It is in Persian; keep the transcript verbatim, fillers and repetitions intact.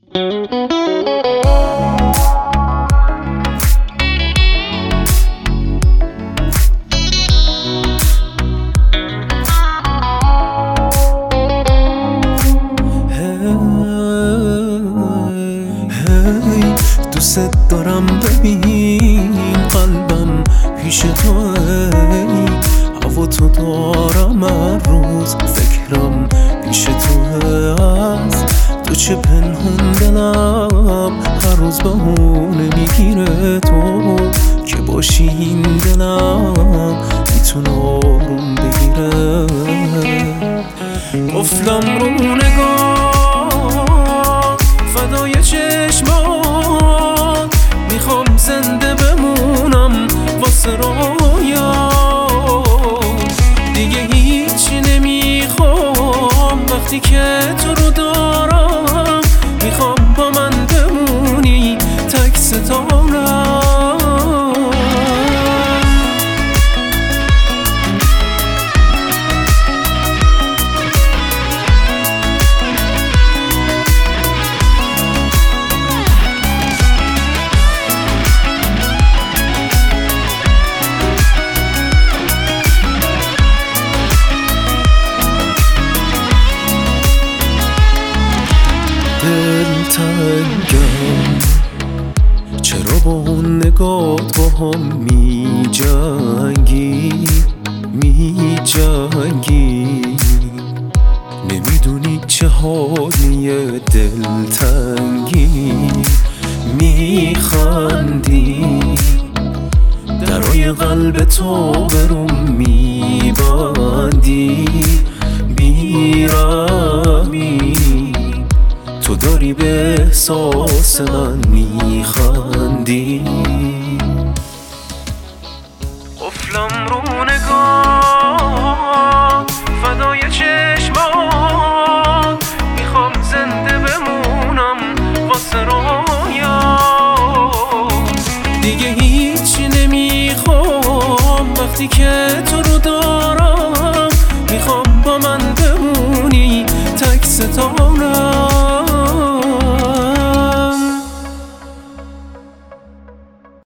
دوست دارم ببین قلبم پیش تو، ای هوا تو دارم هر روز فکرم پیش تو، از تو چه پنهون دلم هر روز بهونه میگیره تو که باشی این دلم میتونه آروم بگیره. قفلم رو نگاه فدای چشمان، میخوام زنده بمونم واسه رویا، دیگه هیچی نمیخوام وقتی که تو رو دارم، میخوام با من بمونی تک ستارم. دلتنگم چرا با اون نگات با هم می جنگی می جنگی، نمیدونی چه حالیه دلتنگی، میخندی درای قلب تو برون میبندی، بیرمی تو داری به احساس من میخندی. قفلم رو نگاه فدای چشمان، میخوام زنده بمونم واسه رویا، دیگه هیچی نمیخوام وقتی که